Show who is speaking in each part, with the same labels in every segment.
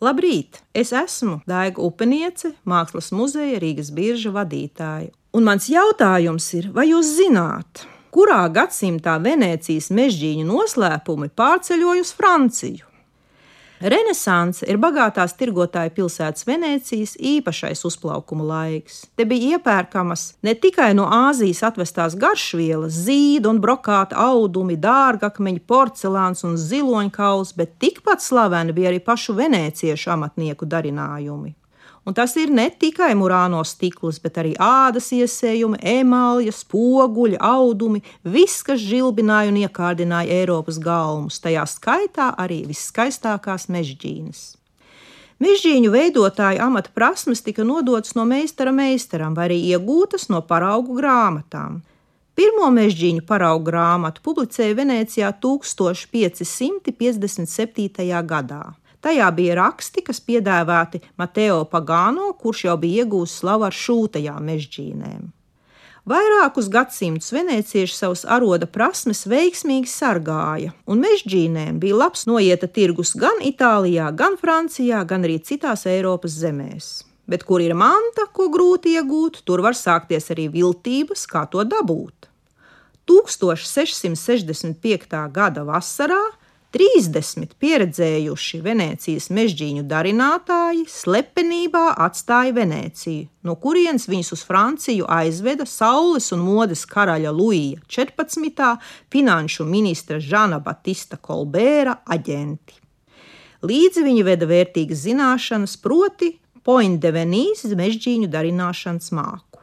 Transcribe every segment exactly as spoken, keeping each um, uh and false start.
Speaker 1: Labrīt! Es esmu Daiga Upeniece, Mākslas muzeja Rīgas birža vadītāja. Un mans jautājums ir, vai jūs zināt, kurā gadsimtā Venēcijas mežģīņu noslēpumi pārceļoja uz Franciju? Renesanse ir bagātās tirgotāju pilsētas Venēcijas īpašais uzplaukuma laiks. Te bija iepērkamas ne tikai no Āzijas atvestās garšvielas, zīda un brokāta audumi, dārgakmeņi, porcelāns un ziloņkauls, bet tikpat slaveni bija arī pašu venēciešu amatnieku darinājumi. Un tas ir ne tikai murāno stikls, bet arī ādas iesējumi, emalja, spoguļi, audumi, viss, kas žilbināja un iekārdināja Eiropas galmus, tajā skaitā arī visskaistākās mežģīnes. Mežģīņu veidotāju amata prasmes tika nodotas no meistara meistaram vai arī iegūtas no paraugu grāmatām. Pirmo mežģīņu paraugu grāmatu publicēja Venēcijā tūkstoš pieci simti piecdesmit septītajā gadā. Tajā bija raksti, kas piedāvāti Mateo Pagano, kurš jau bija iegūst slavu ar šūtajām mežģīnēm. Vairākus gadsimtus venēcieši savus aroda prasmes veiksmīgi sargāja, un mežģīnēm bija labs noieta tirgus gan Itālijā, gan Francijā, gan arī citās Eiropas zemēs. Bet kur ir manta, ko grūti iegūt, tur var sākties arī viltības, kā to dabūt. tūkstoš sešsimt sešdesmit piektā gada vasarā trīsdesmit pieredzējuši Venēcijas mežģīņu darinātāji slepenībā atstāja Venēciju, no kurienes viņus uz Franciju aizveda saules un modes karaļa Luija četrpadsmitā finanšu ministra Žana Batista Kolbēra aģenti. Līdzi viņi veda vērtīgas zināšanas, proti Point de Venise mežģīņu darināšanas māku.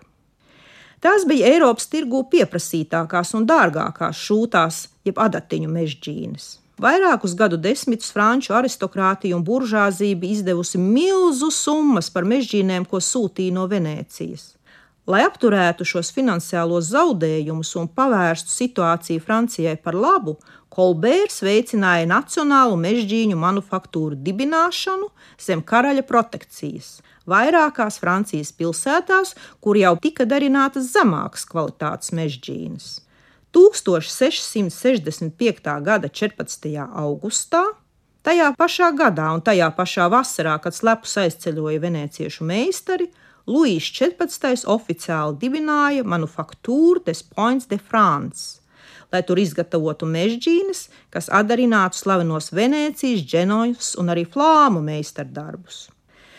Speaker 1: Tās bija Eiropas tirgū pieprasītākās un dārgākās šūtās, jeb adatiņu mežģīnes. Vairākus gadu desmitus franču aristokrātija un buržāzija bija izdevusi milzu summas par mežģīnēm, ko sūtīja no Venēcijas. Lai apturētu šos finansiālos zaudējumus un pavērstu situāciju Francijai par labu, Kolbērs veicināja nacionālu mežģīņu manufaktūru dibināšanu zem karaļa protekcijas, vairākās Francijas pilsētās, kur jau tika darinātas zemākas kvalitātes mežģīnes. tūkstoš sešsimt sešdesmit piektā gada četrpadsmitajā augustā, tajā pašā gadā un tajā pašā vasarā, kad slepus aizceļoja venēciešu meistari, Luijs četrpadsmitais oficiāli dibināja Manufacture des Points de France, lai tur izgatavotu mežģīnes, kas atdarinātu slavenos Venēcijas, Dženovas un arī flāmu meistardarbus.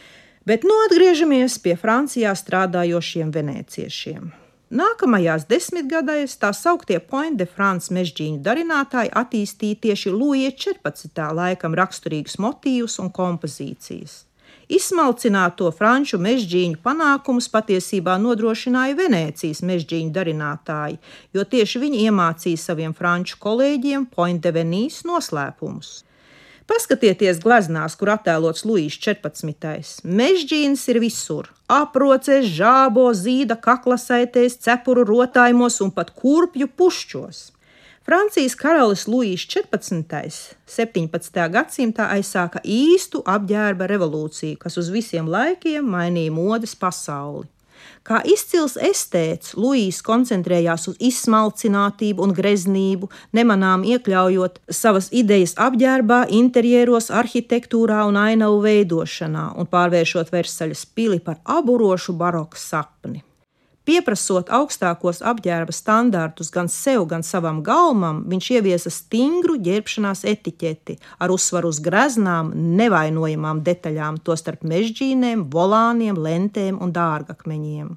Speaker 1: Bet nu atgriežamies pie Francijā strādājošiem venēciešiem. Nākamajās desmitgadēs tā sauktie Point de France mežģīņu darinātāji attīstīja tieši Luija četrpadsmitā laikam raksturīgus motīvus un kompozīcijas. Izsmalcināto franču mežģīņu panākumus patiesībā nodrošināja Venēcijas mežģīņu darinātāji, jo tieši viņi iemācīja saviem franču kolēģiem Point de Venise noslēpumus. Paskatieties gleznās, kur attēlots Luijs četrpadsmitais. Mežģīnes ir visur. Aprocēs, žābo, zīda kaklasaitēs, cepuru rotājumos un pat kurpju pušķos. Francijas karalis Luijs četrpadsmitais septiņpadsmitajā gadsimtā aizsāka īstu apģērba revolūciju, kas uz visiem laikiem mainīja modes pasauli. Kā izcils estēts, Luijs koncentrējās uz izsmalcinātību un greznību, nemanām iekļaujot savas idejas apģērbā, interjeros, arhitektūrā un ainavu veidošanā un pārvēršot Versaļas pili par aburošu baroka sapni. Pieprasot augstākos apģērba standartus gan sev, gan savam galmam, viņš ieviesa stingru ģērbšanās etiķeti ar uzsvaru uz greznām, nevainojamām detaļām, tostarp mežģīnēm, volāniem, lentēm un dārgakmeņiem.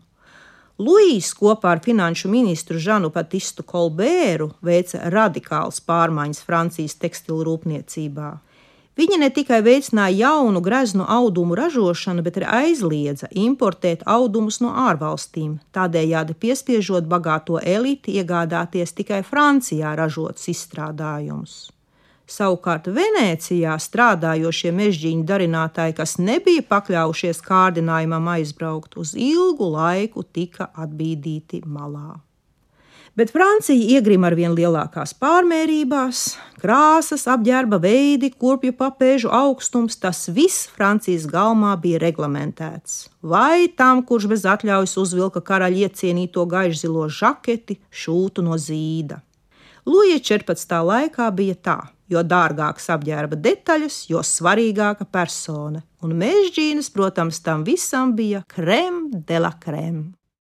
Speaker 1: Luijs kopā ar finanšu ministru Žanu Batistu Kolbēru veica radikālas pārmaiņas Francijas tekstilu rūpniecībā. Viņi ne tikai veicināja jaunu greznu audumu ražošanu, bet arī aizliedza importēt audumus no ārvalstīm, tādējādi piespiežot bagāto eliti iegādāties tikai Francijā ražotus izstrādājumus. Savukārt Venēcijā strādājošie mežģīņu darinātāji, kas nebija pakļaujušies kārdinājumam aizbraukt, uz ilgu laiku tika atbīdīti malā. Bet Francija iegrima ar vien lielākās pārmērībās, krāsas, apģērba veidi, kurpju papēžu augstums, tas viss Francijas galmā bija reglamentēts. Vai tam, kurš bez atļaujas uzvilka karaļa iecienīto gaišzilo žaketi, šūtu no zīda. Luija četrpadsmitā laikā bija tā, Jo dārgākas apģērba detaļas, jo svarīgāka persona. Un Mežģīnas, protams, tam visam bija crème de la crème.